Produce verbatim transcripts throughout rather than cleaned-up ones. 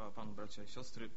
Chwała Panu, bracia i siostry.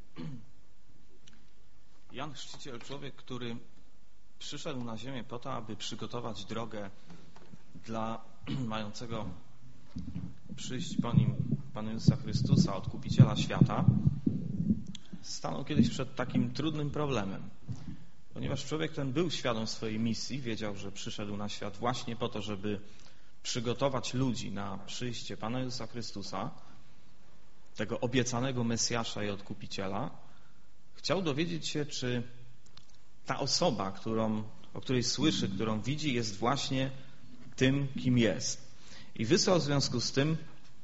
Jan Chrzciciel, człowiek, który przyszedł na ziemię po to, aby przygotować drogę dla mającego przyjść po nim Pana Jezusa Chrystusa, Odkupiciela świata, stanął kiedyś przed takim trudnym problemem. Ponieważ człowiek ten był świadom swojej misji, wiedział, że przyszedł na świat właśnie po to, żeby przygotować ludzi na przyjście Pana Jezusa Chrystusa, tego obiecanego Mesjasza i Odkupiciela, chciał dowiedzieć się, czy ta osoba, którą, o której słyszy, którą widzi, jest właśnie tym, kim jest. I wysłał w związku z tym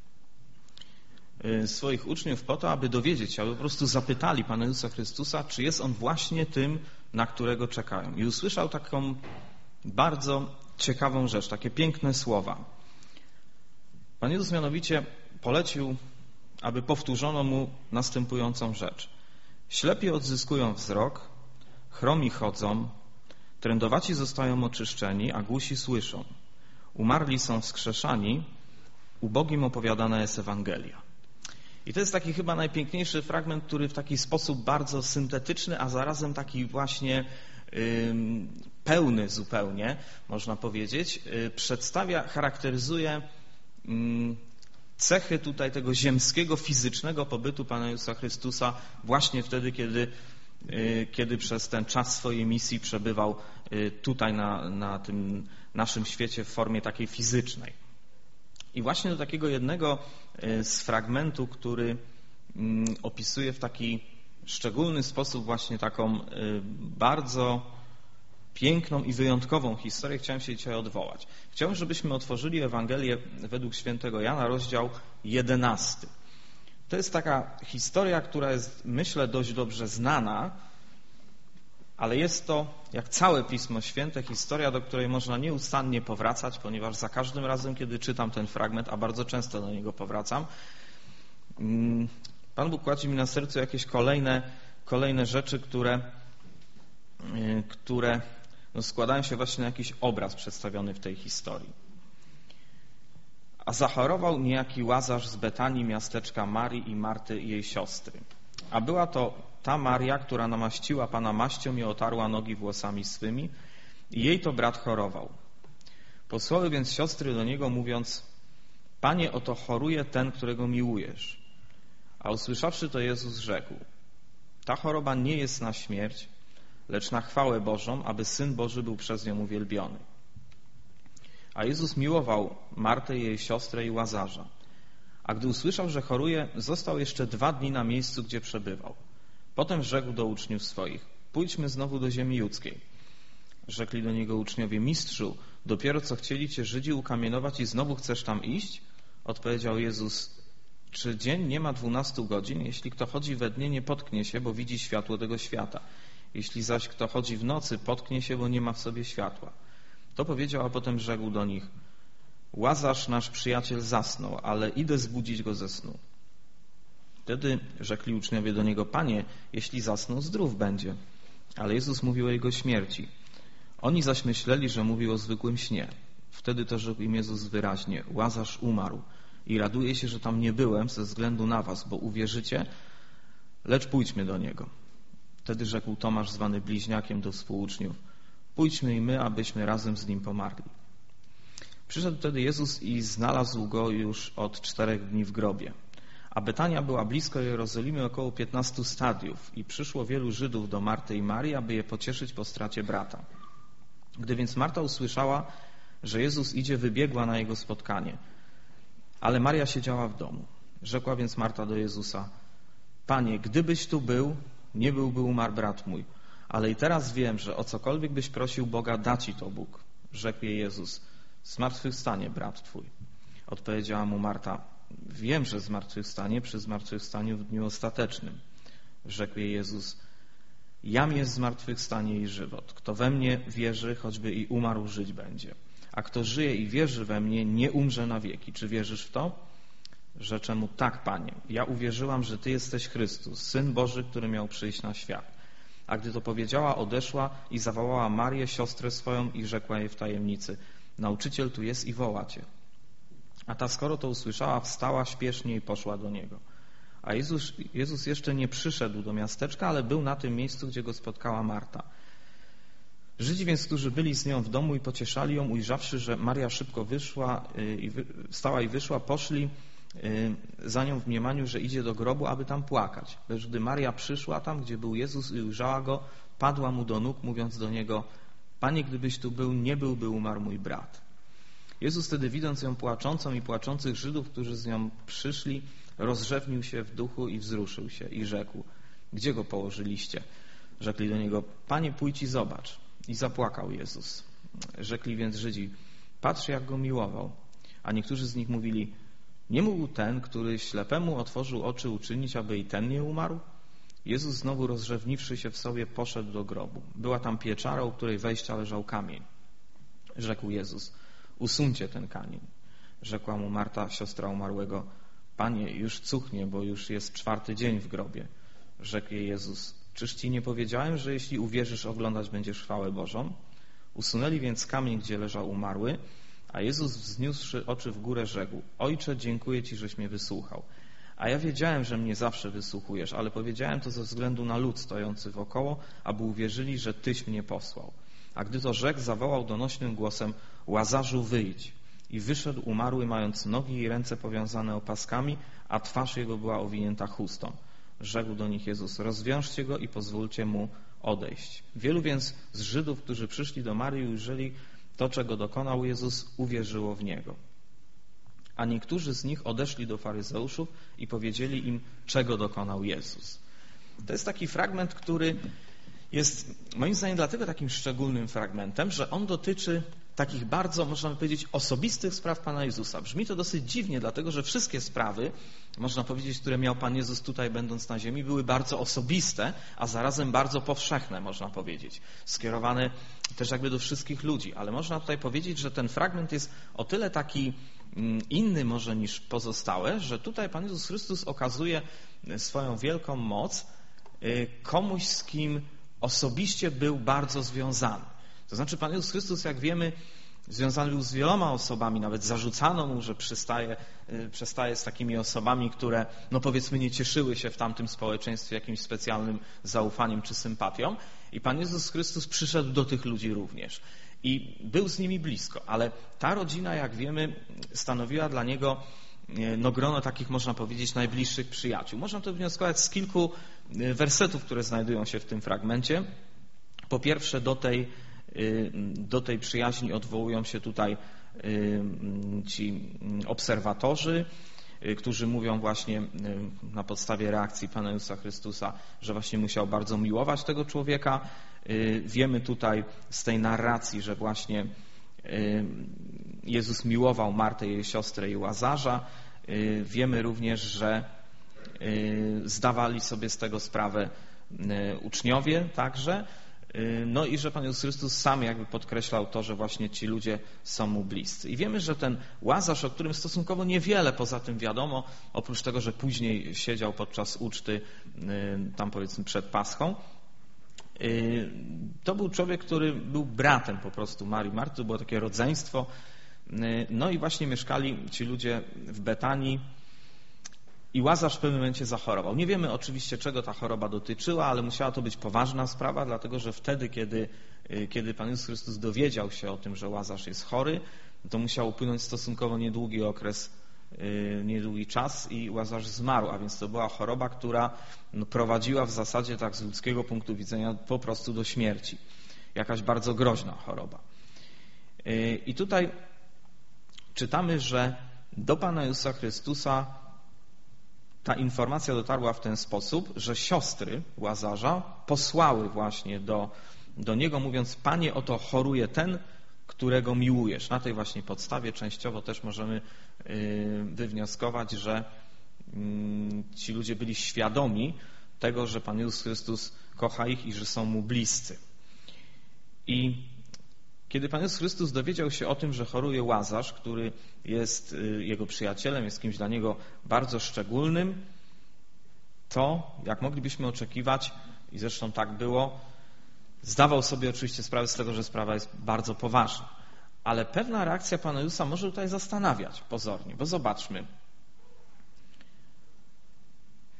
swoich uczniów po to, aby dowiedzieć się, aby po prostu zapytali Pana Jezusa Chrystusa, czy jest On właśnie tym, na którego czekają. I usłyszał taką bardzo ciekawą rzecz, takie piękne słowa. Pan Jezus mianowicie polecił, aby powtórzono mu następującą rzecz. Ślepi odzyskują wzrok, chromi chodzą, trędowaci zostają oczyszczeni, a głusi słyszą. Umarli są wskrzeszani, ubogim opowiadana jest Ewangelia. I to jest taki chyba najpiękniejszy fragment, który w taki sposób bardzo syntetyczny, a zarazem taki właśnie yy, pełny zupełnie, można powiedzieć, yy, przedstawia, charakteryzuje yy, cechy tutaj tego ziemskiego, fizycznego pobytu Pana Jezusa Chrystusa właśnie wtedy, kiedy, yy, kiedy przez ten czas swojej misji przebywał yy, tutaj na, na tym naszym świecie w formie takiej fizycznej. I właśnie do takiego jednego z fragmentu, który opisuje w taki szczególny sposób właśnie taką bardzo piękną i wyjątkową historię, chciałem się dzisiaj odwołać. Chciałbym, żebyśmy otworzyli Ewangelię według świętego Jana, rozdział jedenasty. To jest taka historia, która jest, myślę, dość dobrze znana, ale jest to, jak całe Pismo Święte, historia, do której można nieustannie powracać, ponieważ za każdym razem, kiedy czytam ten fragment, a bardzo często do niego powracam, Pan Bóg kładzie mi na sercu jakieś kolejne, kolejne rzeczy, które, które no składają się właśnie na jakiś obraz przedstawiony w tej historii. A zachorował niejaki Łazarz z Betanii, miasteczka Marii i Marty i jej siostry. A była to ta Maria, która namaściła Pana maścią i otarła nogi włosami swymi, i jej to brat chorował. Posłały więc siostry do niego, mówiąc: Panie, oto choruje ten, którego miłujesz. A usłyszawszy to, Jezus rzekł: Ta choroba nie jest na śmierć, lecz na chwałę Bożą, aby Syn Boży był przez nią uwielbiony. A Jezus miłował Martę i jej siostrę i Łazarza. A gdy usłyszał, że choruje, został jeszcze dwa dni na miejscu, gdzie przebywał. Potem rzekł do uczniów swoich: Pójdźmy znowu do ziemi judzkiej. Rzekli do niego uczniowie: Mistrzu, dopiero co chcieli cię Żydzi ukamienować i znowu chcesz tam iść? Odpowiedział Jezus: Czy dzień nie ma dwunastu godzin? Jeśli kto chodzi we dnie, nie potknie się, bo widzi światło tego świata. Jeśli zaś kto chodzi w nocy, potknie się, bo nie ma w sobie światła. To powiedział, a potem rzekł do nich: Łazarz, nasz przyjaciel, zasnął, ale idę zbudzić go ze snu. Wtedy rzekli uczniowie do niego: Panie, jeśli zasnął, zdrów będzie. Ale Jezus mówił o jego śmierci. Oni zaś myśleli, że mówił o zwykłym śnie. Wtedy to rzekł im Jezus wyraźnie: Łazarz umarł i raduję się, że tam nie byłem ze względu na was, bo uwierzycie, lecz pójdźmy do niego. Wtedy rzekł Tomasz, zwany Bliźniakiem, do współuczniów: Pójdźmy i my, abyśmy razem z nim pomarli. Przyszedł wtedy Jezus i znalazł go już od czterech dni w grobie. A Betania była blisko Jerozolimy, około piętnastu stadiów, i przyszło wielu Żydów do Marty i Marii, aby je pocieszyć po stracie brata. Gdy więc Marta usłyszała, że Jezus idzie, wybiegła na jego spotkanie. Ale Maria siedziała w domu. Rzekła więc Marta do Jezusa: Panie, gdybyś tu był, nie byłby umarł brat mój. Ale i teraz wiem, że o cokolwiek byś prosił Boga, da ci to Bóg. Rzekł jej Jezus: Zmartwychwstanie brat twój. Odpowiedziała mu Marta: Wiem, że zmartwychwstanie przy zmartwychwstaniu w dniu ostatecznym. Rzekł jej Jezus: Jam jest zmartwychwstanie i żywot. Kto we mnie wierzy, choćby i umarł, żyć będzie. A kto żyje i wierzy we mnie, nie umrze na wieki. Czy wierzysz w to? Rzecze mu: Tak, Panie. Ja uwierzyłam, że Ty jesteś Chrystus, Syn Boży, który miał przyjść na świat. A gdy to powiedziała, odeszła i zawołała Marię, siostrę swoją, i rzekła jej w tajemnicy: Nauczyciel tu jest i woła cię. A ta, skoro to usłyszała, wstała śpiesznie i poszła do niego. A a Jezus, Jezus jeszcze nie przyszedł do miasteczka, ale był na tym miejscu, gdzie go spotkała Marta. Żydzi więc, którzy byli z nią w domu i pocieszali ją, ujrzawszy, że Maria szybko wyszła, i wstała i wyszła, poszli za nią w mniemaniu, że idzie do grobu, aby tam płakać. Lecz gdy Maria przyszła tam, gdzie był Jezus i ujrzała go, padła mu do nóg, mówiąc do niego: Panie, gdybyś tu był, nie byłby umarł mój brat. Jezus wtedy, widząc ją płaczącą i płaczących Żydów, którzy z nią przyszli, rozrzewnił się w duchu i wzruszył się i rzekł: Gdzie go położyliście? Rzekli do niego: Panie, pójdź i zobacz. I zapłakał Jezus. Rzekli więc Żydzi: Patrz, jak go miłował. A niektórzy z nich mówili: Nie mógł ten, który ślepemu otworzył oczy, uczynić, aby i ten nie umarł? Jezus, znowu rozrzewniwszy się w sobie, poszedł do grobu. Była tam pieczara, u której wejścia leżał kamień. Rzekł Jezus: Usuńcie ten kamień. Rzekła mu Marta, siostra umarłego: Panie, już cuchnie, bo już jest czwarty dzień w grobie. Rzekł jej Jezus: Czyż ci nie powiedziałem, że jeśli uwierzysz, oglądać będziesz chwałę Bożą? Usunęli więc kamień, gdzie leżał umarły, a Jezus, wzniósłszy oczy w górę, rzekł: Ojcze, dziękuję Ci, żeś mnie wysłuchał. A ja wiedziałem, że mnie zawsze wysłuchujesz, ale powiedziałem to ze względu na lud stojący wokoło, aby uwierzyli, że Tyś mnie posłał. A gdy to rzekł, zawołał donośnym głosem: Łazarzu, wyjdź. I wyszedł umarły, mając nogi i ręce powiązane opaskami, a twarz jego była owinięta chustą. Rzekł do nich Jezus: Rozwiążcie go i pozwólcie mu odejść. Wielu więc z Żydów, którzy przyszli do Marii i ujrzeli to, czego dokonał Jezus, uwierzyło w niego. A niektórzy z nich odeszli do faryzeuszów i powiedzieli im, czego dokonał Jezus. To jest taki fragment, który jest moim zdaniem dlatego takim szczególnym fragmentem, że on dotyczy takich bardzo, można by powiedzieć, osobistych spraw Pana Jezusa. Brzmi to dosyć dziwnie, dlatego że wszystkie sprawy, można powiedzieć, które miał Pan Jezus tutaj, będąc na ziemi, były bardzo osobiste, a zarazem bardzo powszechne, można powiedzieć. Skierowane też jakby do wszystkich ludzi. Ale można tutaj powiedzieć, że ten fragment jest o tyle taki inny może niż pozostałe, że tutaj Pan Jezus Chrystus okazuje swoją wielką moc komuś, z kim osobiście był bardzo związany. To znaczy Pan Jezus Chrystus, jak wiemy, związany był z wieloma osobami, nawet zarzucano mu, że przystaje, przestaje z takimi osobami, które, no powiedzmy, nie cieszyły się w tamtym społeczeństwie jakimś specjalnym zaufaniem czy sympatią. I Pan Jezus Chrystus przyszedł do tych ludzi również. I był z nimi blisko, ale ta rodzina, jak wiemy, stanowiła dla Niego no, grono takich, można powiedzieć, najbliższych przyjaciół. Można to wnioskować z kilku wersetów, które znajdują się w tym fragmencie. Po pierwsze, do tej, do tej przyjaźni odwołują się tutaj ci obserwatorzy, którzy mówią właśnie na podstawie reakcji Pana Jezusa Chrystusa, że właśnie musiał bardzo miłować tego człowieka. Wiemy tutaj z tej narracji, że właśnie Jezus miłował Martę, jej siostrę i Łazarza. Wiemy również, że zdawali sobie z tego sprawę uczniowie także. No i że Pan Jezus Chrystus sam jakby podkreślał to, że właśnie ci ludzie są mu bliscy. I wiemy, że ten Łazarz, o którym stosunkowo niewiele poza tym wiadomo, oprócz tego, że później siedział podczas uczty tam powiedzmy przed Paschą, to był człowiek, który był bratem po prostu Marii Marty, to było takie rodzeństwo. No i właśnie mieszkali ci ludzie w Betanii i Łazarz w pewnym momencie zachorował. Nie wiemy oczywiście, czego ta choroba dotyczyła, ale musiała to być poważna sprawa, dlatego że wtedy, kiedy, kiedy Pan Jezus Chrystus dowiedział się o tym, że Łazarz jest chory, to musiał upłynąć stosunkowo niedługi okres, niedługi czas i Łazarz zmarł, a więc to była choroba, która no, prowadziła w zasadzie tak z ludzkiego punktu widzenia po prostu do śmierci. Jakaś bardzo groźna choroba. I tutaj czytamy, że do Pana Jezusa Chrystusa ta informacja dotarła w ten sposób, że siostry Łazarza posłały właśnie do, do niego, mówiąc: Panie, oto choruje ten, którego miłujesz. Na tej właśnie podstawie częściowo też możemy wywnioskować, że ci ludzie byli świadomi tego, że Pan Jezus Chrystus kocha ich i że są mu bliscy. I kiedy Pan Jezus Chrystus dowiedział się o tym, że choruje Łazarz, który jest jego przyjacielem, jest kimś dla niego bardzo szczególnym, to, jak moglibyśmy oczekiwać, i zresztą tak było, zdawał sobie oczywiście sprawę z tego, że sprawa jest bardzo poważna. Ale pewna reakcja Pana Jezusa może tutaj zastanawiać pozornie, bo zobaczmy.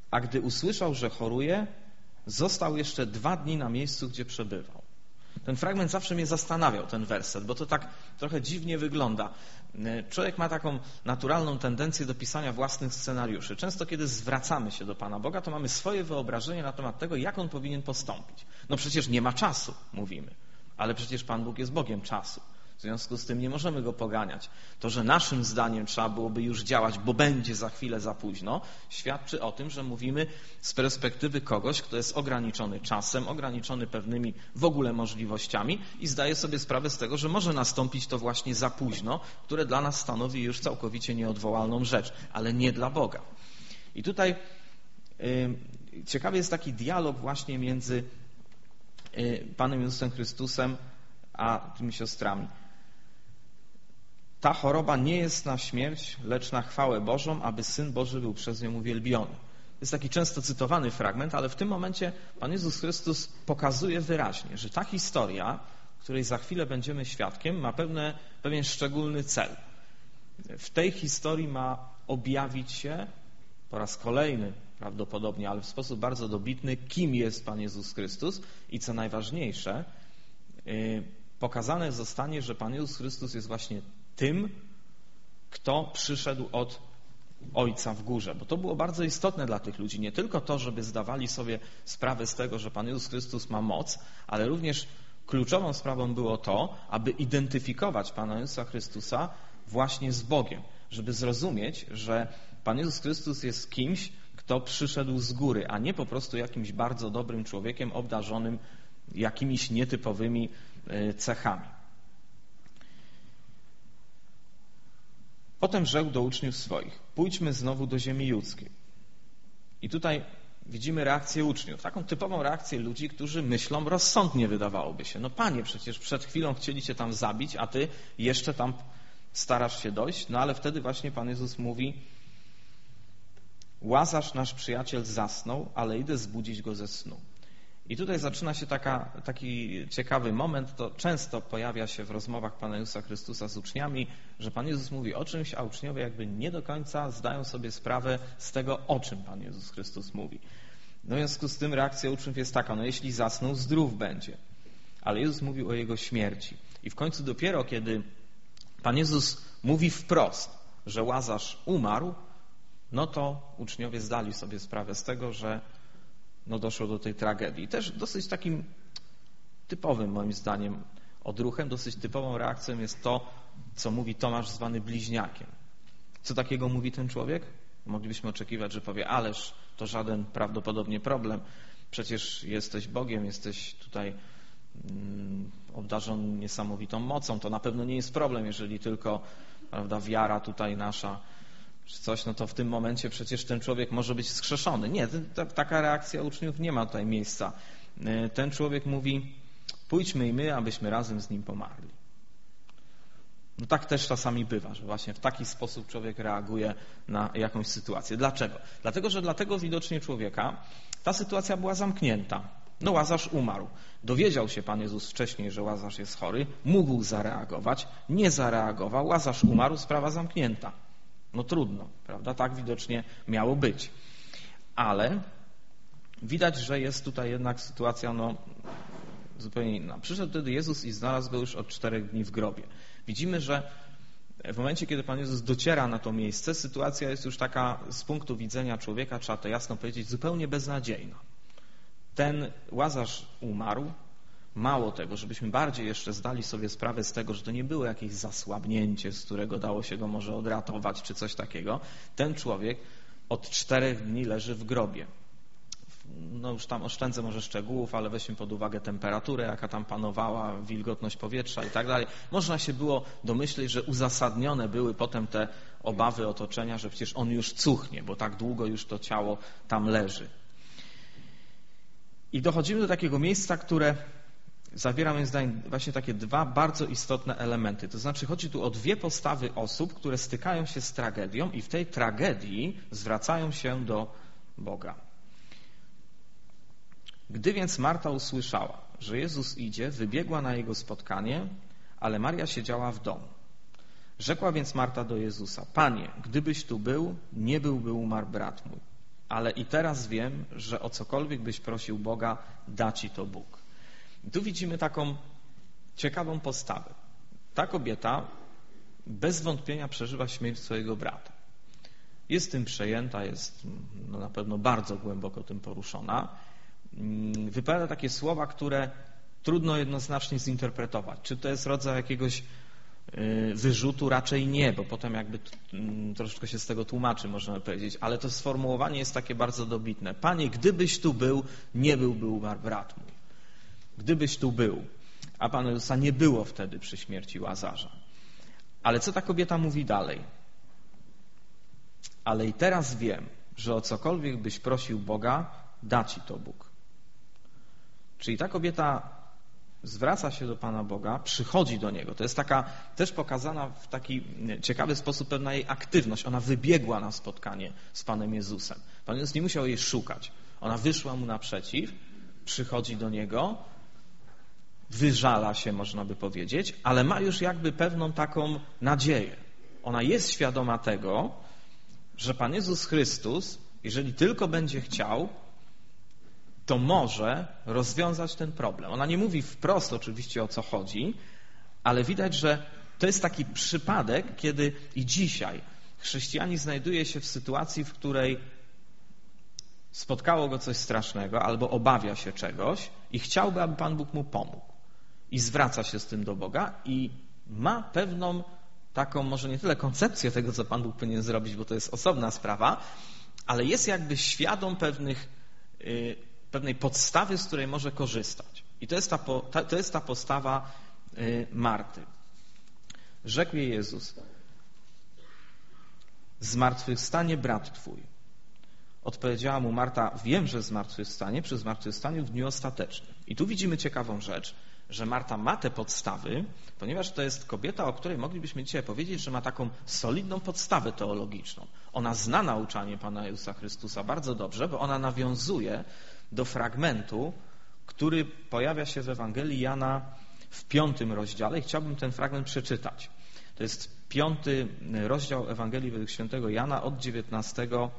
a gdy usłyszał, że choruje, został jeszcze dwa dni na miejscu, gdzie przebywał. Ten fragment zawsze mnie zastanawiał, ten werset, bo to tak trochę dziwnie wygląda. Człowiek ma taką naturalną tendencję do pisania własnych scenariuszy. Często, kiedy zwracamy się do Pana Boga, to mamy swoje wyobrażenie na temat tego, jak On powinien postąpić. No przecież nie ma czasu, mówimy, ale przecież Pan Bóg jest Bogiem czasu. W związku z tym nie możemy Go poganiać. To, że naszym zdaniem trzeba byłoby już działać, bo będzie za chwilę za późno, świadczy o tym, że mówimy z perspektywy kogoś, kto jest ograniczony czasem, ograniczony pewnymi w ogóle możliwościami i zdaje sobie sprawę z tego, że może nastąpić to właśnie za późno, które dla nas stanowi już całkowicie nieodwołalną rzecz, ale nie dla Boga. I tutaj yy, ciekawy jest taki dialog właśnie między yy, Panem Jezusem Chrystusem a tymi siostrami. Ta choroba nie jest na śmierć, lecz na chwałę Bożą, aby Syn Boży był przez nią uwielbiony. To jest taki często cytowany fragment, ale w tym momencie Pan Jezus Chrystus pokazuje wyraźnie, że ta historia, której za chwilę będziemy świadkiem, ma pewne, pewien szczególny cel. W tej historii ma objawić się po raz kolejny prawdopodobnie, ale w sposób bardzo dobitny, kim jest Pan Jezus Chrystus i co najważniejsze, pokazane zostanie, że Pan Jezus Chrystus jest właśnie tym, kto przyszedł od Ojca w górze. Bo to było bardzo istotne dla tych ludzi. Nie tylko to, żeby zdawali sobie sprawę z tego, że Pan Jezus Chrystus ma moc, ale również kluczową sprawą było to, aby identyfikować Pana Jezusa Chrystusa właśnie z Bogiem. Żeby zrozumieć, że Pan Jezus Chrystus jest kimś, kto przyszedł z góry, a nie po prostu jakimś bardzo dobrym człowiekiem obdarzonym jakimiś nietypowymi cechami. Potem rzekł do uczniów swoich: pójdźmy znowu do ziemi judzkiej. I tutaj widzimy reakcję uczniów, taką typową reakcję ludzi, którzy myślą rozsądnie, wydawałoby się. No Panie, przecież przed chwilą chcieli Cię tam zabić, a Ty jeszcze tam starasz się dojść. No ale wtedy właśnie Pan Jezus mówi: Łazarz, nasz przyjaciel, zasnął, ale idę zbudzić go ze snu. I tutaj zaczyna się taka, taki ciekawy moment, to często pojawia się w rozmowach Pana Jezusa Chrystusa z uczniami, że Pan Jezus mówi o czymś, a uczniowie jakby nie do końca zdają sobie sprawę z tego, o czym Pan Jezus Chrystus mówi. No w związku z tym reakcja uczniów jest taka: no jeśli zasnął, zdrów będzie. Ale Jezus mówił o Jego śmierci. I w końcu dopiero, kiedy Pan Jezus mówi wprost, że Łazarz umarł, no to uczniowie zdali sobie sprawę z tego, że no doszło do tej tragedii. I też dosyć takim typowym, moim zdaniem, odruchem, dosyć typową reakcją jest to, co mówi Tomasz, zwany bliźniakiem. Co takiego mówi ten człowiek? Moglibyśmy oczekiwać, że powie: ależ to żaden prawdopodobnie problem. Przecież jesteś Bogiem, jesteś tutaj mm, obdarzony niesamowitą mocą. To na pewno nie jest problem, jeżeli tylko, prawda, wiara tutaj nasza czy coś, no to w tym momencie przecież ten człowiek może być skrzeszony. Nie, ta, taka reakcja uczniów nie ma tutaj miejsca. Ten człowiek mówi: pójdźmy i my, abyśmy razem z nim pomarli. No tak też czasami bywa, że właśnie w taki sposób człowiek reaguje na jakąś sytuację. Dlaczego? Dlatego, że dla tego widocznie człowieka ta sytuacja była zamknięta. No Łazarz umarł. Dowiedział się Pan Jezus wcześniej, że Łazarz jest chory, mógł zareagować, nie zareagował, Łazarz umarł, sprawa zamknięta. No trudno, prawda? Tak widocznie miało być. Ale widać, że jest tutaj jednak sytuacja no, zupełnie inna. Przyszedł wtedy Jezus i znalazł go już od czterech dni w grobie. Widzimy, że w momencie, kiedy Pan Jezus dociera na to miejsce, sytuacja jest już taka z punktu widzenia człowieka, trzeba to jasno powiedzieć, zupełnie beznadziejna. Ten Łazarz umarł. Mało tego, żebyśmy bardziej jeszcze zdali sobie sprawę z tego, że to nie było jakieś zasłabnięcie, z którego dało się go może odratować, czy coś takiego. Ten człowiek od czterech dni leży w grobie. No już tam oszczędzę może szczegółów, ale weźmy pod uwagę temperaturę, jaka tam panowała, wilgotność powietrza i tak dalej. Można się było domyśleć, że uzasadnione były potem te obawy otoczenia, że przecież on już cuchnie, bo tak długo już to ciało tam leży. I dochodzimy do takiego miejsca, które zawiera moim zdaniem właśnie takie dwa bardzo istotne elementy. To znaczy chodzi tu o dwie postawy osób, które stykają się z tragedią i w tej tragedii zwracają się do Boga. Gdy więc Marta usłyszała, że Jezus idzie, wybiegła na Jego spotkanie, ale Maria siedziała w domu. Rzekła więc Marta do Jezusa: Panie, gdybyś tu był, nie byłby umarł brat mój. ale i teraz wiem, że o cokolwiek byś prosił Boga, da ci to Bóg. I tu widzimy taką ciekawą postawę. Ta kobieta bez wątpienia przeżywa śmierć swojego brata. Jest tym przejęta, jest no, na pewno bardzo głęboko tym poruszona. Wypowiada takie słowa, które trudno jednoznacznie zinterpretować. Czy to jest rodzaj jakiegoś wyrzutu? Raczej nie, bo potem jakby troszeczkę się z tego tłumaczy, można powiedzieć, ale to sformułowanie jest takie bardzo dobitne. Panie, gdybyś tu był, nie byłby umarł brat mój. Gdybyś tu był. A Pana Jezusa nie było wtedy przy śmierci Łazarza. Ale co ta kobieta mówi dalej? Ale i teraz wiem, że o cokolwiek byś prosił Boga, da ci to Bóg. Czyli ta kobieta zwraca się do Pana Boga, przychodzi do Niego. To jest taka też pokazana w taki ciekawy sposób pewna jej aktywność. Ona wybiegła na spotkanie z Panem Jezusem. Pan Jezus nie musiał jej szukać. Ona wyszła Mu naprzeciw, przychodzi do Niego, wyżala się, można by powiedzieć, ale ma już jakby pewną taką nadzieję. Ona jest świadoma tego, że Pan Jezus Chrystus, jeżeli tylko będzie chciał, to może rozwiązać ten problem. Ona nie mówi wprost oczywiście, o co chodzi, ale widać, że to jest taki przypadek, kiedy i dzisiaj chrześcijanin znajduje się w sytuacji, w której spotkało go coś strasznego albo obawia się czegoś i chciałby, aby Pan Bóg mu pomógł. I zwraca się z tym do Boga i ma pewną taką, może nie tyle koncepcję tego, co Pan Bóg powinien zrobić, bo to jest osobna sprawa, ale jest jakby świadom pewnych, yy, pewnej podstawy, z której może korzystać. I to jest ta, ta, to jest ta postawa yy, Marty. Rzekł jej Jezus: zmartwychwstanie brat twój. Odpowiedziała mu Marta: wiem, że zmartwychwstanie przy zmartwychwstaniu w dniu ostatecznym. I tu widzimy ciekawą rzecz, że Marta ma te podstawy, ponieważ to jest kobieta, o której moglibyśmy dzisiaj powiedzieć, że ma taką solidną podstawę teologiczną. Ona zna nauczanie Pana Jezusa Chrystusa bardzo dobrze, bo ona nawiązuje do fragmentu, który pojawia się w Ewangelii Jana w piątym rozdziale i chciałbym ten fragment przeczytać. To jest piąty rozdział Ewangelii według świętego Jana od dziewiętnastego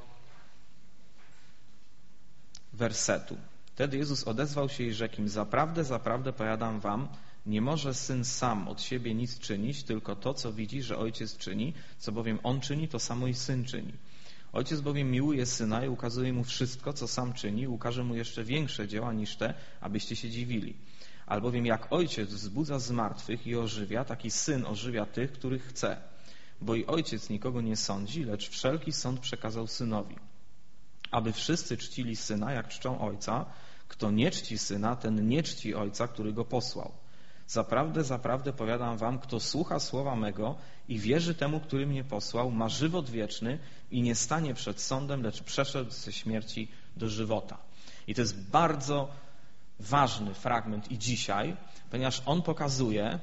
wersetu. Wtedy Jezus odezwał się i rzekł im: zaprawdę, zaprawdę powiadam wam, nie może Syn sam od siebie nic czynić, tylko to, co widzi, że Ojciec czyni, co bowiem On czyni, to samo i Syn czyni. Ojciec bowiem miłuje Syna i ukazuje Mu wszystko, co Sam czyni, i ukaże Mu jeszcze większe dzieła niż te, abyście się dziwili. Albowiem jak Ojciec wzbudza z martwych i ożywia, tak i Syn ożywia tych, których chce. Bo i Ojciec nikogo nie sądzi, lecz wszelki sąd przekazał Synowi. Aby wszyscy czcili Syna, jak czczą Ojca. Kto nie czci Syna, ten nie czci Ojca, który Go posłał. Zaprawdę, zaprawdę powiadam wam, kto słucha słowa mego i wierzy temu, który mnie posłał, ma żywot wieczny i nie stanie przed sądem, lecz przeszedł ze śmierci do żywota. I to jest bardzo ważny fragment i dzisiaj, ponieważ on pokazuje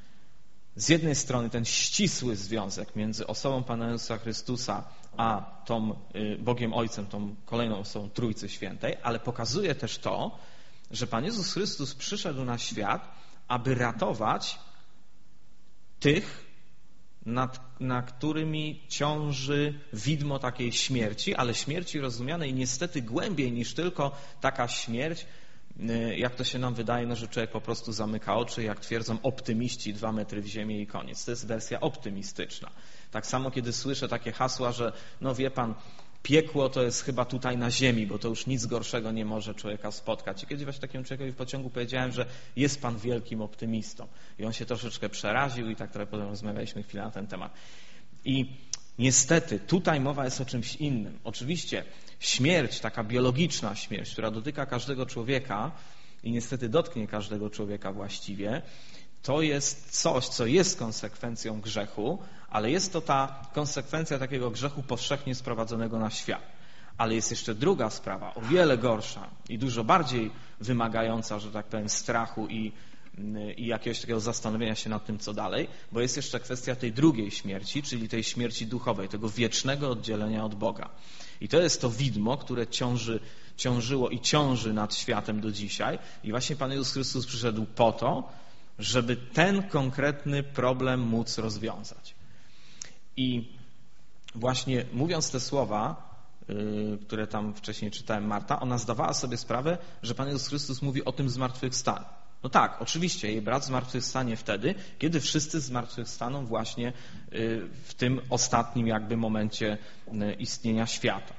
z jednej strony ten ścisły związek między osobą Pana Jezusa Chrystusa a tą Bogiem Ojcem, tą kolejną osobą Trójcy Świętej, ale pokazuje też to, że Pan Jezus Chrystus przyszedł na świat, aby ratować tych, nad, na którymi ciąży widmo takiej śmierci, ale śmierci rozumianej niestety głębiej niż tylko taka śmierć, jak to się nam wydaje, no, że człowiek po prostu zamyka oczy, jak twierdzą optymiści, dwa metry w ziemię i koniec. To jest wersja optymistyczna. Tak samo, kiedy słyszę takie hasła, że no wie pan, piekło to jest chyba tutaj na ziemi, bo to już nic gorszego nie może człowieka spotkać. I kiedyś właśnie takiemu człowiekowi w pociągu powiedziałem, że jest pan wielkim optymistą. I on się troszeczkę przeraził i tak trochę potem rozmawialiśmy chwilę na ten temat. I niestety tutaj mowa jest o czymś innym. Oczywiście śmierć, taka biologiczna śmierć, która dotyka każdego człowieka i niestety dotknie każdego człowieka właściwie, to jest coś, co jest konsekwencją grzechu, ale jest to ta konsekwencja takiego grzechu powszechnie sprowadzonego na świat. Ale jest jeszcze druga sprawa, o wiele gorsza i dużo bardziej wymagająca, że tak powiem, strachu i, i jakiegoś takiego zastanowienia się nad tym, co dalej, bo jest jeszcze kwestia tej drugiej śmierci, czyli tej śmierci duchowej, tego wiecznego oddzielenia od Boga. I to jest to widmo, które ciąży, ciążyło i ciąży nad światem do dzisiaj. I właśnie Pan Jezus Chrystus przyszedł po to, żeby ten konkretny problem móc rozwiązać. I właśnie mówiąc te słowa, które tam wcześniej czytałem, Marta, ona zdawała sobie sprawę, że Pan Jezus Chrystus mówi o tym zmartwychwstaniu. No tak, oczywiście, jej brat zmartwychwstanie wtedy, kiedy wszyscy zmartwychwstaną właśnie w tym ostatnim jakby momencie istnienia świata.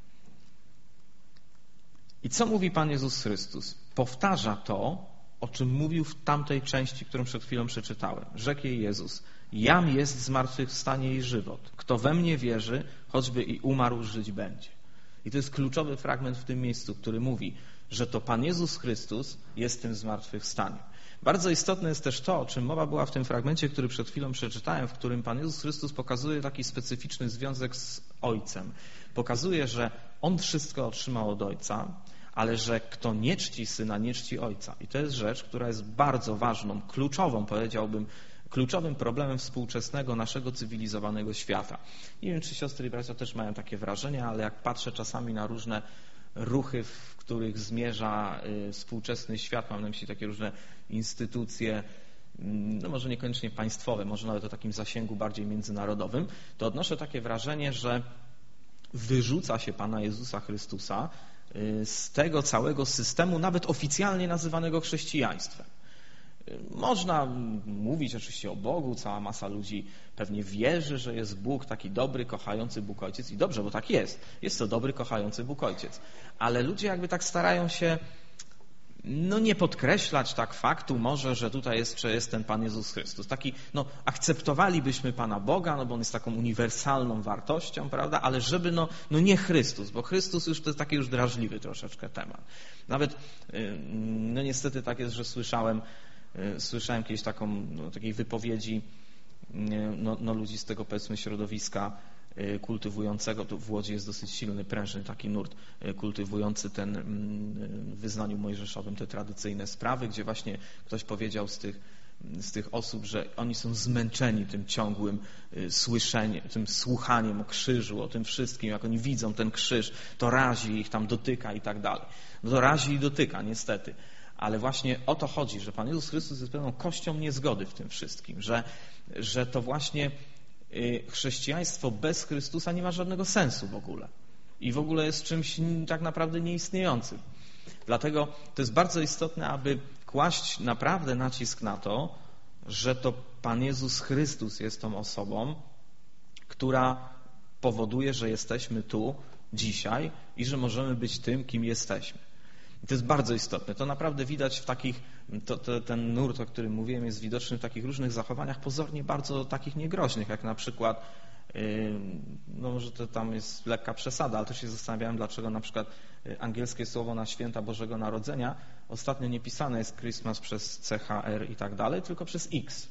I co mówi Pan Jezus Chrystus? Powtarza to, o czym mówił w tamtej części, którą przed chwilą przeczytałem. Rzekł jej Jezus: Jam jest zmartwychwstanie i żywot. Kto we mnie wierzy, choćby i umarł, żyć będzie. I to jest kluczowy fragment w tym miejscu, który mówi, że to Pan Jezus Chrystus jest tym zmartwychwstaniem. Bardzo istotne jest też to, o czym mowa była w tym fragmencie, który przed chwilą przeczytałem, w którym Pan Jezus Chrystus pokazuje taki specyficzny związek z Ojcem. Pokazuje, że On wszystko otrzymał od Ojca, ale że kto nie czci Syna, nie czci Ojca. I to jest rzecz, która jest bardzo ważną, kluczową, powiedziałbym, kluczowym problemem współczesnego, naszego cywilizowanego świata. Nie wiem, czy siostry i bracia też mają takie wrażenie, ale jak patrzę czasami na różne ruchy, w których zmierza współczesny świat, mam na myśli takie różne instytucje, no może niekoniecznie państwowe, może nawet o takim zasięgu bardziej międzynarodowym, to odnoszę takie wrażenie, że wyrzuca się Pana Jezusa Chrystusa z tego całego systemu, nawet oficjalnie nazywanego chrześcijaństwem. Można mówić oczywiście o Bogu, cała masa ludzi pewnie wierzy, że jest Bóg, taki dobry, kochający Bóg Ojciec i dobrze, bo tak jest. Jest to dobry, kochający Bóg Ojciec. Ale ludzie jakby tak starają się no nie podkreślać tak faktu może, że tutaj jeszcze jest ten Pan Jezus Chrystus. Taki, no akceptowalibyśmy Pana Boga, no bo On jest taką uniwersalną wartością, prawda, ale żeby no, no nie Chrystus, bo Chrystus już to jest taki już drażliwy troszeczkę temat. Nawet, no niestety tak jest, że słyszałem Słyszałem kiedyś taką, no, takiej wypowiedzi no, no, ludzi z tego, powiedzmy, środowiska kultywującego, tu w Łodzi jest dosyć silny, prężny taki nurt kultywujący ten w wyznaniu mojżeszowym te tradycyjne sprawy, gdzie właśnie ktoś powiedział z tych, z tych osób, że oni są zmęczeni tym ciągłym słyszeniem, tym słuchaniem o krzyżu, o tym wszystkim, jak oni widzą ten krzyż, to razi ich, tam dotyka i tak dalej. No to razi i dotyka, niestety. Ale właśnie o to chodzi, że Pan Jezus Chrystus jest pewną kością niezgody w tym wszystkim, że, że to właśnie chrześcijaństwo bez Chrystusa nie ma żadnego sensu w ogóle i w ogóle jest czymś tak naprawdę nieistniejącym. Dlatego to jest bardzo istotne, aby kłaść naprawdę nacisk na to, że to Pan Jezus Chrystus jest tą osobą, która powoduje, że jesteśmy tu dzisiaj i że możemy być tym, kim jesteśmy. I to jest bardzo istotne. To naprawdę widać w takich, to, to, ten nurt, o którym mówiłem, jest widoczny w takich różnych zachowaniach pozornie bardzo takich niegroźnych, jak na przykład, yy, no może to tam jest lekka przesada, ale też się zastanawiałem, dlaczego na przykład angielskie słowo na święta Bożego Narodzenia ostatnio nie pisane jest Christmas przez C H R i tak dalej, tylko przez X.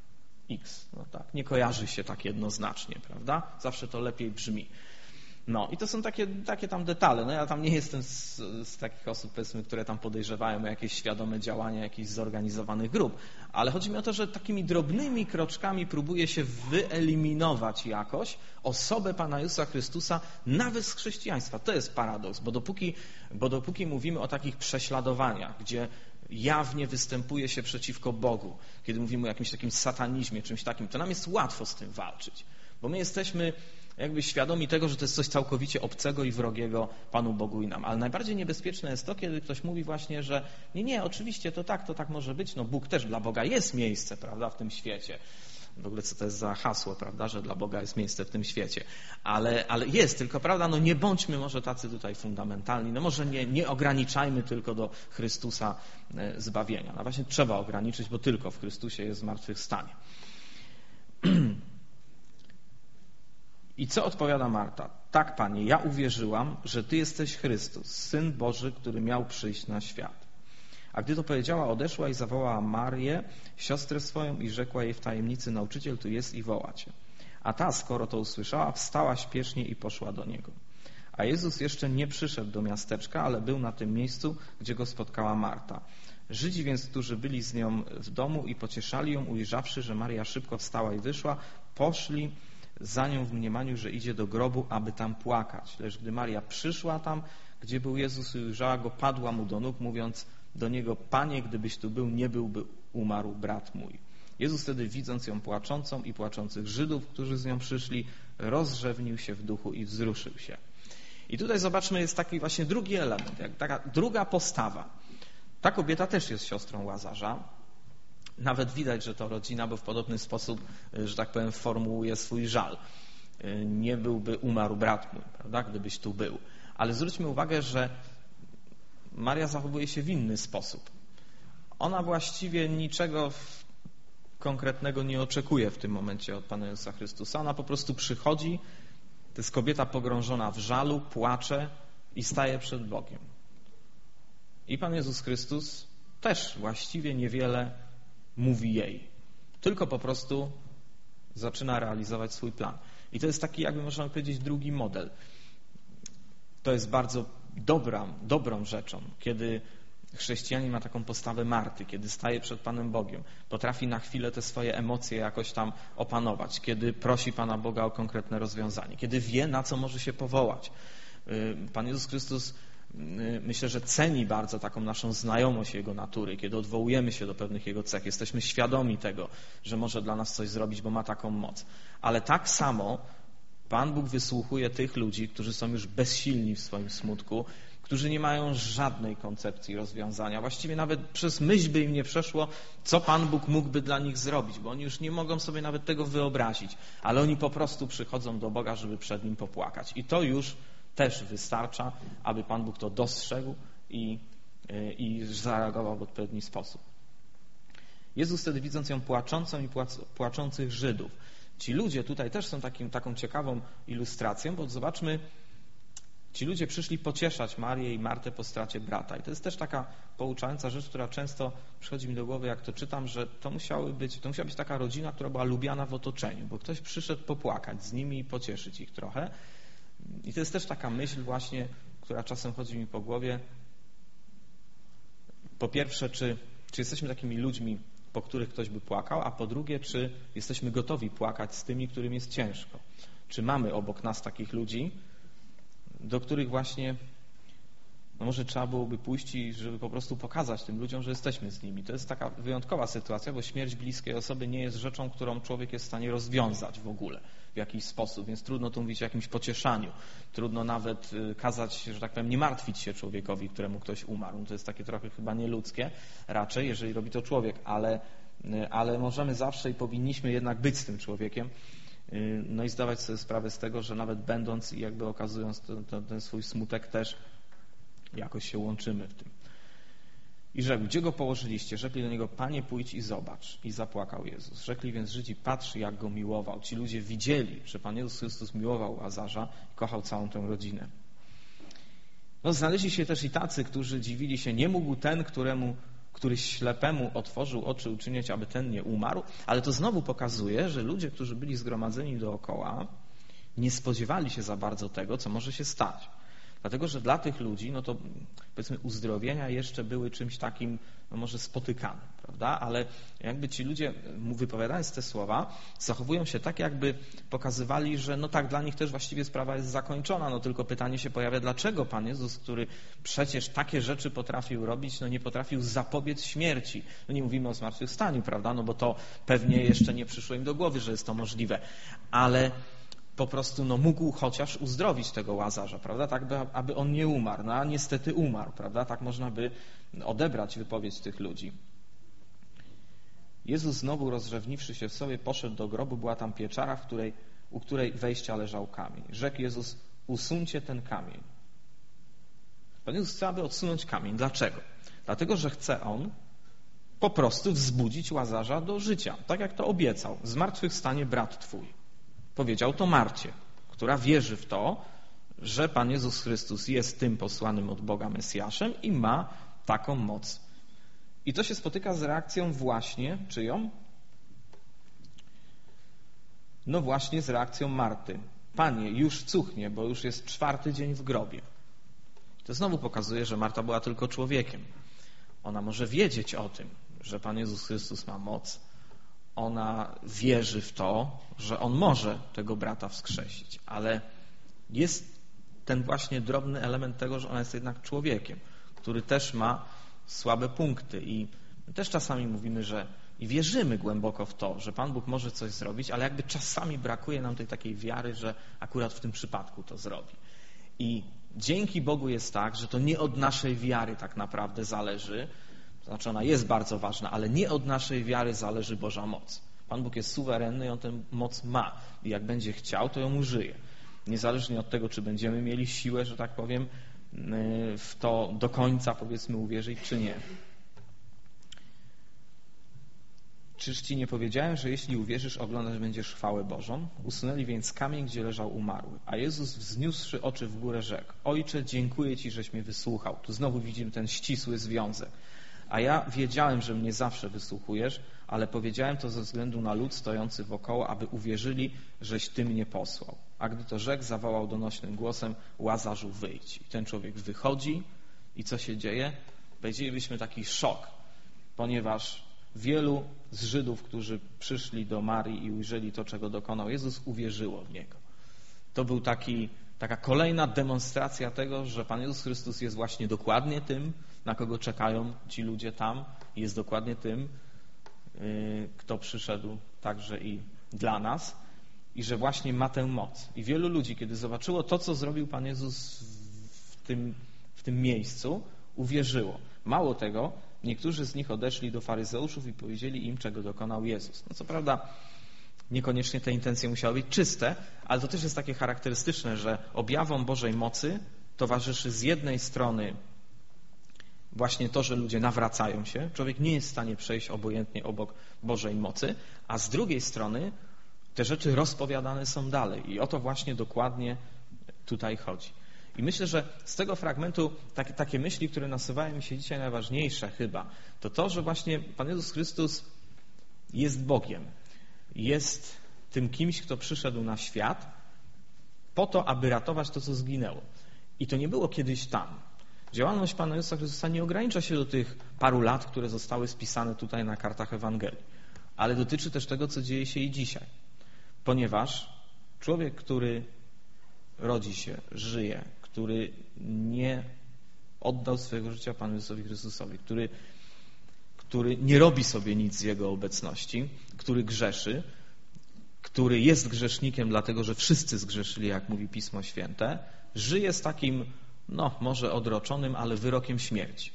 X, no tak, nie kojarzy się tak jednoznacznie, prawda? Zawsze to lepiej brzmi. No i to są takie, takie tam detale. No ja tam nie jestem z, z takich osób, powiedzmy, które tam podejrzewają o jakieś świadome działania jakichś zorganizowanych grup, ale chodzi mi o to, że takimi drobnymi kroczkami próbuje się wyeliminować jakoś osobę Pana Jezusa Chrystusa nawet z chrześcijaństwa. To jest paradoks, bo dopóki, bo dopóki mówimy o takich prześladowaniach, gdzie jawnie występuje się przeciwko Bogu, kiedy mówimy o jakimś takim satanizmie, czymś takim, to nam jest łatwo z tym walczyć, bo my jesteśmy jakby świadomi tego, że to jest coś całkowicie obcego i wrogiego Panu Bogu i nam. Ale najbardziej niebezpieczne jest to, kiedy ktoś mówi właśnie, że nie, nie, oczywiście to tak, to tak może być. No Bóg też, dla Boga jest miejsce, prawda, w tym świecie. W ogóle co to jest za hasło, prawda, że dla Boga jest miejsce w tym świecie. Ale, ale jest, tylko prawda, no nie bądźmy może tacy tutaj fundamentalni, no może nie, nie ograniczajmy tylko do Chrystusa zbawienia. No właśnie trzeba ograniczyć, bo tylko w Chrystusie jest zmartwychwstanie. I co odpowiada Marta? Tak, Panie, ja uwierzyłam, że Ty jesteś Chrystus, Syn Boży, który miał przyjść na świat. A gdy to powiedziała, odeszła i zawołała Marię, siostrę swoją, i rzekła jej w tajemnicy: Nauczyciel tu jest i woła Cię. A ta, skoro to usłyszała, wstała śpiesznie i poszła do Niego. A Jezus jeszcze nie przyszedł do miasteczka, ale był na tym miejscu, gdzie Go spotkała Marta. Żydzi więc, którzy byli z nią w domu i pocieszali ją, ujrzawszy, że Maria szybko wstała i wyszła, poszli za nią w mniemaniu, że idzie do grobu, aby tam płakać. Lecz gdy Maria przyszła tam, gdzie był Jezus, i ujrzała Go, padła Mu do nóg, mówiąc do Niego: Panie, gdybyś tu był, nie byłby umarł brat mój. Jezus wtedy, widząc ją płaczącą i płaczących Żydów, którzy z nią przyszli, rozrzewnił się w duchu i wzruszył się. I tutaj zobaczmy, jest taki właśnie drugi element, jak taka druga postawa. Ta kobieta też jest siostrą Łazarza. Nawet widać, że to rodzina, bo w podobny sposób, że tak powiem, formułuje swój żal. Nie byłby umarł brat mój, prawda, gdybyś tu był. Ale zwróćmy uwagę, że Maria zachowuje się w inny sposób. Ona właściwie niczego konkretnego nie oczekuje w tym momencie od Pana Jezusa Chrystusa. Ona po prostu przychodzi, to jest kobieta pogrążona w żalu, płacze i staje przed Bogiem. I Pan Jezus Chrystus też właściwie niewiele mówi jej. Tylko po prostu zaczyna realizować swój plan. I to jest taki, jakby można powiedzieć, drugi model. To jest bardzo dobra, dobrą rzeczą, kiedy chrześcijanin ma taką postawę Marty, kiedy staje przed Panem Bogiem, potrafi na chwilę te swoje emocje jakoś tam opanować, kiedy prosi Pana Boga o konkretne rozwiązanie, kiedy wie, na co może się powołać. Pan Jezus Chrystus, myślę, że ceni bardzo taką naszą znajomość Jego natury, kiedy odwołujemy się do pewnych Jego cech, jesteśmy świadomi tego, że może dla nas coś zrobić, bo ma taką moc. Ale tak samo Pan Bóg wysłuchuje tych ludzi, którzy są już bezsilni w swoim smutku, którzy nie mają żadnej koncepcji rozwiązania. Właściwie nawet przez myśl by im nie przeszło, co Pan Bóg mógłby dla nich zrobić, bo oni już nie mogą sobie nawet tego wyobrazić, ale oni po prostu przychodzą do Boga, żeby przed Nim popłakać. I to już też wystarcza, aby Pan Bóg to dostrzegł i, i zareagował w odpowiedni sposób. Jezus wtedy, widząc ją płaczącą i płaczących Żydów, ci ludzie tutaj też są takim, taką ciekawą ilustracją, bo zobaczmy, ci ludzie przyszli pocieszać Marię i Martę po stracie brata. I to jest też taka pouczająca rzecz, która często przychodzi mi do głowy, jak to czytam, że to, musiały być, to musiała być taka rodzina, która była lubiana w otoczeniu, bo ktoś przyszedł popłakać z nimi i pocieszyć ich trochę. I to jest też taka myśl właśnie, która czasem chodzi mi po głowie. Po pierwsze, czy, czy jesteśmy takimi ludźmi, po których ktoś by płakał, a po drugie, czy jesteśmy gotowi płakać z tymi, którym jest ciężko. Czy mamy obok nas takich ludzi, do których właśnie no może trzeba byłoby pójść i żeby po prostu pokazać tym ludziom, że jesteśmy z nimi. To jest taka wyjątkowa sytuacja, bo śmierć bliskiej osoby nie jest rzeczą, którą człowiek jest w stanie rozwiązać w ogóle w jakiś sposób, więc trudno tu mówić o jakimś pocieszaniu. Trudno nawet kazać, że tak powiem, nie martwić się człowiekowi, któremu ktoś umarł. No to jest takie trochę chyba nieludzkie raczej, jeżeli robi to człowiek, ale, ale możemy zawsze i powinniśmy jednak być z tym człowiekiem. No i zdawać sobie sprawę z tego, że nawet będąc i jakby okazując to, to, ten swój smutek też jakoś się łączymy w tym. I rzekł, gdzie go położyliście? Rzekli do niego, Panie, pójdź i zobacz. I zapłakał Jezus. Rzekli więc Żydzi, patrz, jak go miłował. Ci ludzie widzieli, że Pan Jezus Chrystus miłował Łazarza i kochał całą tę rodzinę. No, znaleźli się też i tacy, którzy dziwili się, nie mógł ten, któremu który ślepemu otworzył oczy, uczynić, aby ten nie umarł, ale to znowu pokazuje, że ludzie, którzy byli zgromadzeni dookoła, nie spodziewali się za bardzo tego, co może się stać. Dlatego, że dla tych ludzi, no to powiedzmy uzdrowienia jeszcze były czymś takim, no może spotykanym, prawda? Ale jakby ci ludzie, wypowiadając te słowa, zachowują się tak, jakby pokazywali, że no tak, dla nich też właściwie sprawa jest zakończona, no tylko pytanie się pojawia, dlaczego Pan Jezus, który przecież takie rzeczy potrafił robić, no nie potrafił zapobiec śmierci. No nie mówimy o zmartwychwstaniu, prawda? No bo to pewnie jeszcze nie przyszło im do głowy, że jest to możliwe. Ale po prostu no, mógł chociaż uzdrowić tego Łazarza, prawda, tak by, aby on nie umarł, no a niestety umarł, prawda, tak można by odebrać wypowiedź tych ludzi. Jezus znowu rozrzewniwszy się w sobie poszedł do grobu, była tam pieczara, w której, u której wejścia leżał kamień. Rzekł Jezus, usuńcie ten kamień. Pan Jezus chce, aby odsunąć kamień. Dlaczego? Dlatego, że chce On po prostu wzbudzić Łazarza do życia, tak jak to obiecał, zmartwychwstanie brat twój. Powiedział to Marcie, która wierzy w to, że Pan Jezus Chrystus jest tym posłanym od Boga Mesjaszem i ma taką moc. I to się spotyka z reakcją właśnie, czyją? No właśnie z reakcją Marty. Panie, już cuchnie, bo już jest czwarty dzień w grobie. To znowu pokazuje, że Marta była tylko człowiekiem. Ona może wiedzieć o tym, że Pan Jezus Chrystus ma moc. Ona wierzy w to, że On może tego brata wskrzesić, ale jest ten właśnie drobny element tego, że ona jest jednak człowiekiem, który też ma słabe punkty i my też czasami mówimy, że i wierzymy głęboko w to, że Pan Bóg może coś zrobić, ale jakby czasami brakuje nam tej takiej wiary, że akurat w tym przypadku to zrobi. I dzięki Bogu jest tak, że to nie od naszej wiary tak naprawdę zależy, to znaczy ona jest bardzo ważna, ale nie od naszej wiary zależy Boża moc. Pan Bóg jest suwerenny i On tę moc ma. I jak będzie chciał, to ją użyje. Niezależnie od tego, czy będziemy mieli siłę, że tak powiem, w to do końca, powiedzmy, uwierzyć, czy nie. Czyż ci nie powiedziałem, że jeśli uwierzysz, oglądać będziesz chwałę Bożą? Usunęli więc kamień, gdzie leżał umarły. A Jezus, wzniósłszy oczy w górę, rzekł: Ojcze, dziękuję Ci, żeś mnie wysłuchał. Tu znowu widzimy ten ścisły związek. A ja wiedziałem, że mnie zawsze wysłuchujesz, ale powiedziałem to ze względu na lud stojący wokoło, aby uwierzyli, żeś Ty mnie posłał. A gdy to rzekł, zawołał donośnym głosem: Łazarzu, wyjdź. I ten człowiek wychodzi i co się dzieje? Powiedzielibyśmy taki szok, ponieważ wielu z Żydów, którzy przyszli do Marii i ujrzeli to, czego dokonał Jezus, uwierzyło w Niego. To był taki, taka kolejna demonstracja tego, że Pan Jezus Chrystus jest właśnie dokładnie tym, na kogo czekają ci ludzie tam, jest dokładnie tym, kto przyszedł także i dla nas i że właśnie ma tę moc. I wielu ludzi, kiedy zobaczyło to, co zrobił Pan Jezus w tym, w tym miejscu, uwierzyło. Mało tego, niektórzy z nich odeszli do faryzeuszów i powiedzieli im, czego dokonał Jezus. No co prawda niekoniecznie te intencje musiały być czyste, ale to też jest takie charakterystyczne, że objawom Bożej mocy towarzyszy z jednej strony właśnie to, że ludzie nawracają się. Człowiek nie jest w stanie przejść obojętnie obok Bożej mocy, a z drugiej strony te rzeczy rozpowiadane są dalej. I o to właśnie dokładnie tutaj chodzi. I myślę, że z tego fragmentu takie, takie myśli, które nasuwają mi się dzisiaj najważniejsze chyba, to to, że właśnie Pan Jezus Chrystus jest Bogiem. Jest tym kimś, kto przyszedł na świat po to, aby ratować to, co zginęło. I to nie było kiedyś tam. Działalność Pana Jezusa Chrystusa nie ogranicza się do tych paru lat, które zostały spisane tutaj na kartach Ewangelii, ale dotyczy też tego, co dzieje się i dzisiaj. Ponieważ człowiek, który rodzi się, żyje, który nie oddał swojego życia Panu Jezusowi Chrystusowi, który, który nie robi sobie nic z Jego obecności, który grzeszy, który jest grzesznikiem, dlatego że wszyscy zgrzeszyli, jak mówi Pismo Święte, żyje z takim, no może odroczonym, ale wyrokiem śmierci.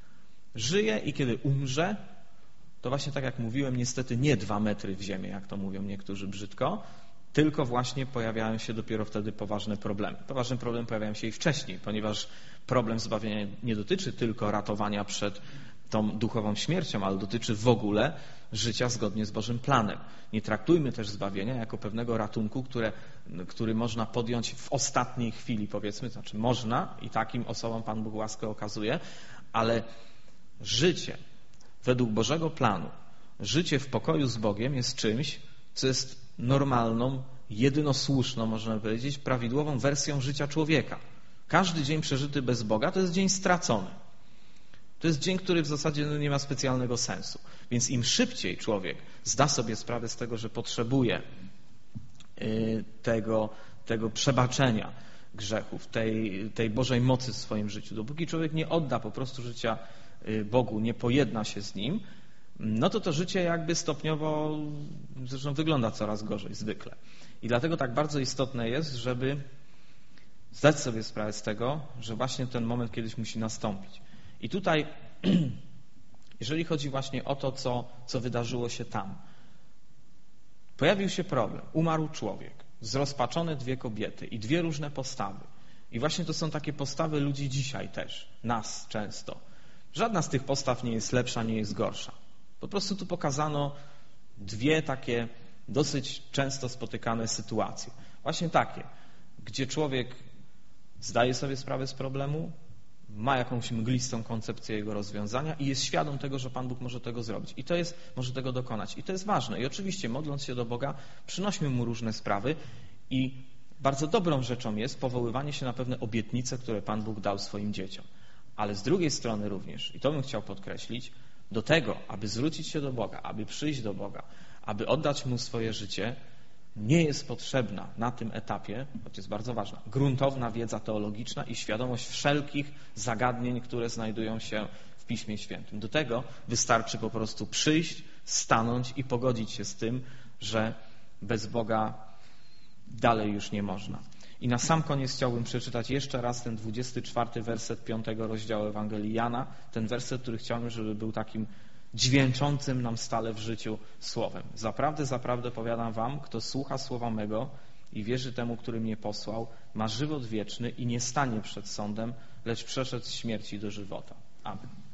Żyje i kiedy umrze, to właśnie tak jak mówiłem, niestety nie dwa metry w ziemię, jak to mówią niektórzy brzydko, tylko właśnie pojawiają się dopiero wtedy poważne problemy. Poważne problemy pojawiają się i wcześniej, ponieważ problem zbawienia nie dotyczy tylko ratowania przed tą duchową śmiercią, ale dotyczy w ogóle życia zgodnie z Bożym planem. Nie traktujmy też zbawienia jako pewnego ratunku, które, który można podjąć w ostatniej chwili, powiedzmy, to znaczy można i takim osobom Pan Bóg łaskę okazuje, ale życie według Bożego planu, życie w pokoju z Bogiem jest czymś, co jest normalną, jedynosłuszną, można powiedzieć, prawidłową wersją życia człowieka. Każdy dzień przeżyty bez Boga to jest dzień stracony. To jest dzień, który w zasadzie nie ma specjalnego sensu. Więc im szybciej człowiek zda sobie sprawę z tego, że potrzebuje tego, tego przebaczenia grzechów, tej, tej Bożej mocy w swoim życiu, dopóki człowiek nie odda po prostu życia Bogu, nie pojedna się z Nim, no to to życie jakby stopniowo zresztą wygląda coraz gorzej zwykle. I dlatego tak bardzo istotne jest, żeby zdać sobie sprawę z tego, że właśnie ten moment kiedyś musi nastąpić. I tutaj, jeżeli chodzi właśnie o to, co, co wydarzyło się tam, pojawił się problem. Umarł człowiek, zrozpaczone dwie kobiety i dwie różne postawy. I właśnie to są takie postawy ludzi dzisiaj też, nas często. Żadna z tych postaw nie jest lepsza, nie jest gorsza. Po prostu tu pokazano dwie takie dosyć często spotykane sytuacje. Właśnie takie, gdzie człowiek zdaje sobie sprawę z problemu, ma jakąś mglistą koncepcję jego rozwiązania i jest świadom tego, że Pan Bóg może tego zrobić. I to jest, może tego dokonać. I to jest ważne. I oczywiście, modląc się do Boga, przynośmy Mu różne sprawy i bardzo dobrą rzeczą jest powoływanie się na pewne obietnice, które Pan Bóg dał swoim dzieciom. Ale z drugiej strony również, i to bym chciał podkreślić, do tego, aby zwrócić się do Boga, aby przyjść do Boga, aby oddać Mu swoje życie, nie jest potrzebna na tym etapie, choć jest bardzo ważna, gruntowna wiedza teologiczna i świadomość wszelkich zagadnień, które znajdują się w Piśmie Świętym. Do tego wystarczy po prostu przyjść, stanąć i pogodzić się z tym, że bez Boga dalej już nie można. I na sam koniec chciałbym przeczytać jeszcze raz ten dwudziesty czwarty werset piątego rozdziału Ewangelii Jana, ten werset, który chciałbym, żeby był takim dźwięczącym nam stale w życiu słowem. Zaprawdę, zaprawdę powiadam wam, kto słucha słowa mego i wierzy temu, który mnie posłał, ma żywot wieczny i nie stanie przed sądem, lecz przeszedł z śmierci do żywota. Amen.